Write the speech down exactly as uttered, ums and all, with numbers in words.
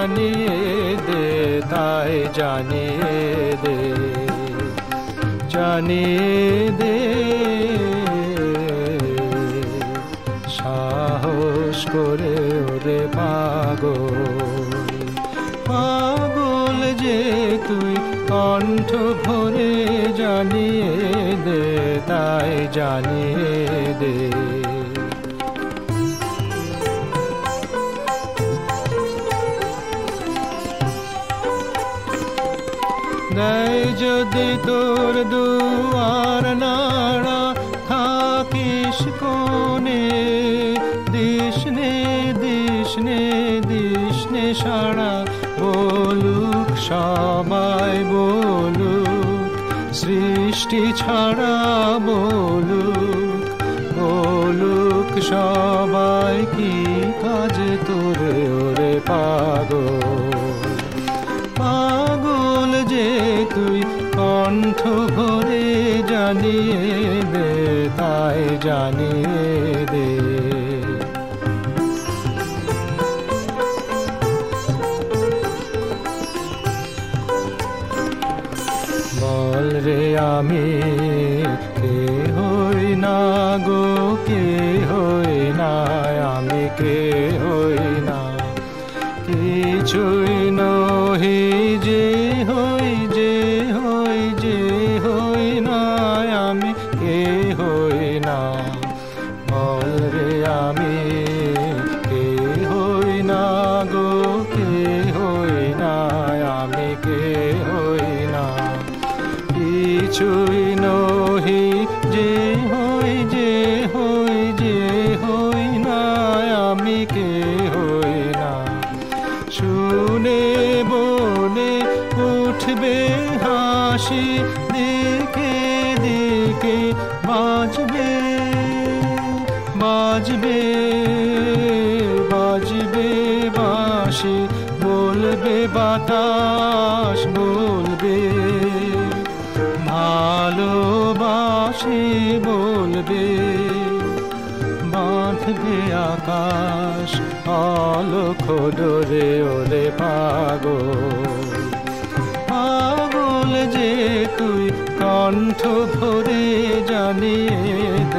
জানিয়ে দে, তাই জানিয়ে দে, জানিয়ে দে। সাহস করে ওরে পাগল, পাগল যে তুই কণ্ঠ ভরে জানিয়ে দে, তাই জানিয়ে দে। দেয় যদি তোর দুয়ার নাড়া, থাকিস কোণে, দিসনে দিসনে দিসনে সাড়া। বলুক সবাই বলুক, সৃষ্টি ছাড়া বলুক, বলুক সবাই কি কাজে তোরে ওরে পাগল, পাগল যে তুই কণ্ঠ ভরে জানিয়ে দে, তাই জানিয়ে দে। বল রে আমি কে হই না গো, কে হই না, আমি কে হই না। কিছুই নহি যে হই, যে হই, যে হই না, আমি কে হই না। বল রে আমি কে হই না গো, কে হই না, আমি কে হই না। কিছুই নহি যে হই, যে হই, যে হই না, আমি কে হই না। শুনে বনে উঠবে হাসি, দিকে দিকে বাজবে, বাজবে, বাজবে বাঁশি। বলবে বাতাস, বলবে ভালোবাসি, বলবে বাঁধবে আকাশ অলখ ডোরে ওরে পাগল, পাগল যে তুই কণ্ঠ ভরে জানিয়ে